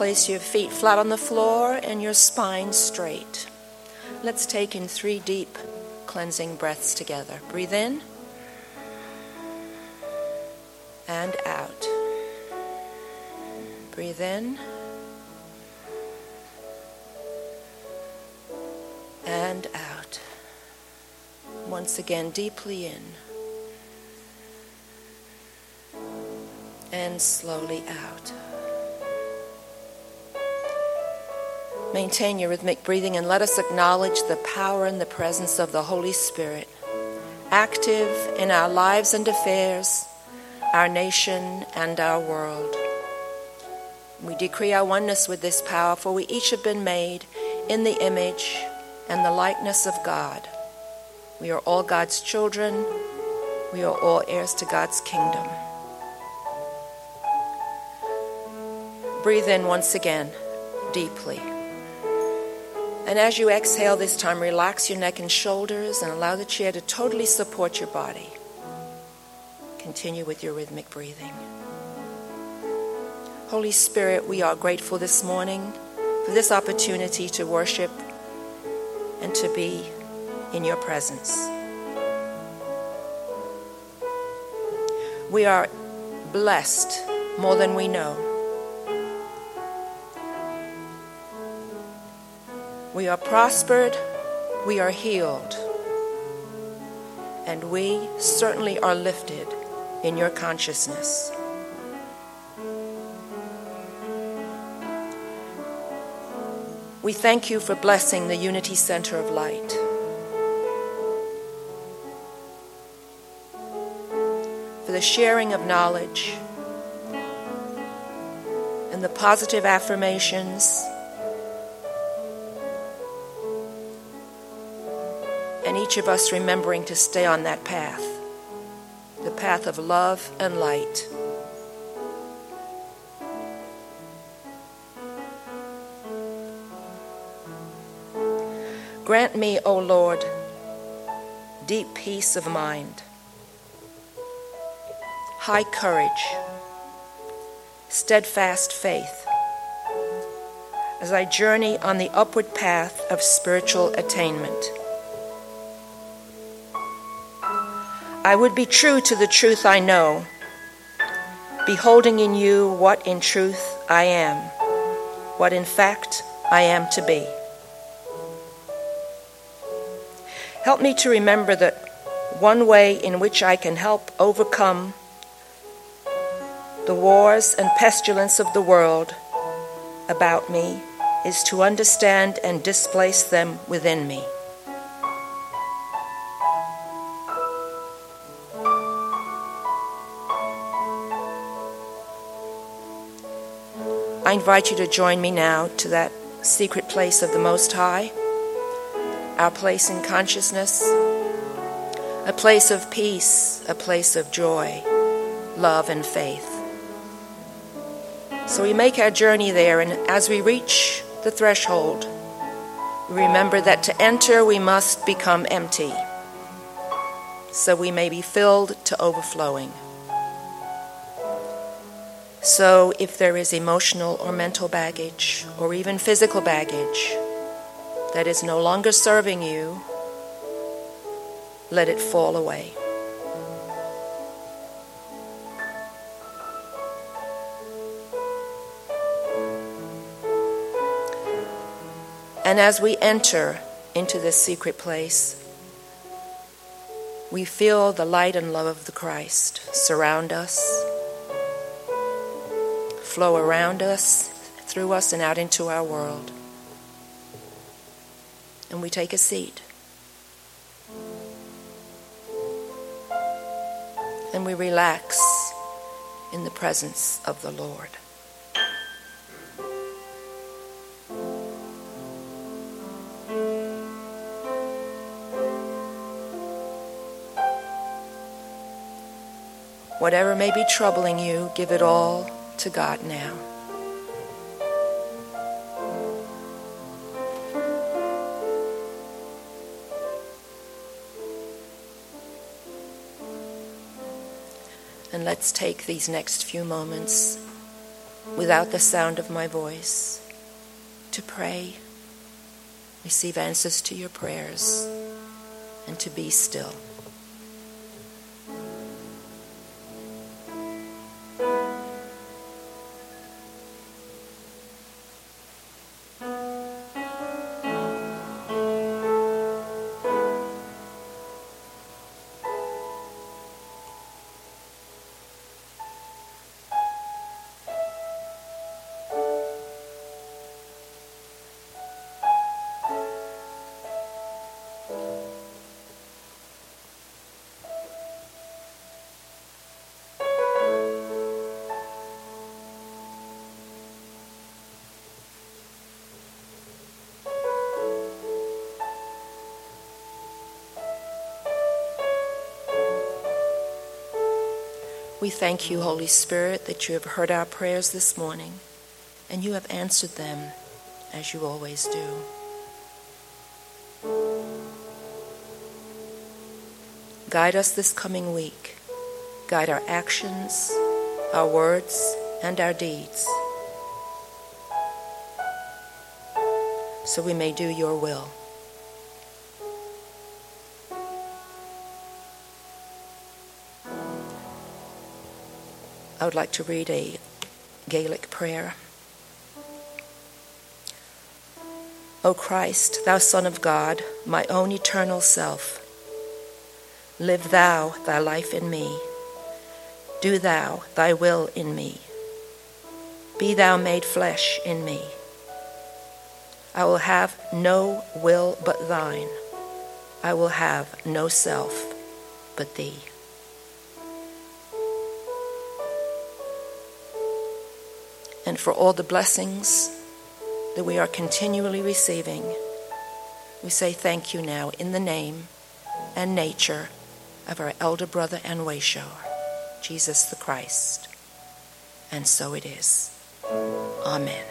Place your feet flat on the floor and your spine straight. Let's take in 3 deep cleansing breaths together. Breathe in and out. Breathe in and out. Once again, deeply in and slowly out. Maintain your rhythmic breathing and let us acknowledge the power and the presence of the Holy Spirit, active in our lives and affairs, our nation and our world. We decree our oneness with this power, for we each have been made in the image and the likeness of God. We are all God's children. We are all heirs to God's kingdom. Breathe in once again, deeply. And as you exhale this time, relax your neck and shoulders and allow the chair to totally support your body. Continue with your rhythmic breathing. Holy Spirit, we are grateful this morning for this opportunity to worship and to be in your presence. We are blessed more than we know. We are prospered, we are healed, and we certainly are lifted in your consciousness. We thank you for blessing the Unity Center of Light. For the sharing of knowledge and the positive affirmations and each of us remembering to stay on that path, the path of love and light. Grant me, O Lord, deep peace of mind, high courage, steadfast faith, as I journey on the upward path of spiritual attainment. I would be true to the truth I know, beholding in you what in truth I am, what in fact I am to be. Help me to remember that one way in which I can help overcome the wars and pestilence of the world about me is to understand and displace them within me. I invite you to join me now to that secret place of the Most High, our place in consciousness, a place of peace, a place of joy, love, and faith. So we make our journey there, and as we reach the threshold, we remember that to enter we must become empty, so we may be filled to overflowing. So if there is emotional or mental baggage, or even physical baggage that is no longer serving you, let it fall away. And as we enter into this secret place, we feel the light and love of the Christ surround us, flow around us, through us, and out into our world. And we take a seat. And we relax in the presence of the Lord. Whatever may be troubling you, give it all to God now. And let's take these next few moments without the sound of my voice, to pray, receive answers to your prayers, and to be still. We thank you, Holy Spirit, that you have heard our prayers this morning, and you have answered them as you always do. Guide us this coming week. Guide our actions, our words, and our deeds, so we may do your will. I would like to read a Gaelic prayer. O Christ, thou Son of God, my own eternal self, live thou thy life in me. Do thou thy will in me. Be thou made flesh in me. I will have no will but thine. I will have no self but thee. And for all the blessings that we are continually receiving, we say thank you now in the name and nature of our elder brother and wayshower, Jesus the Christ. And so it is. Amen.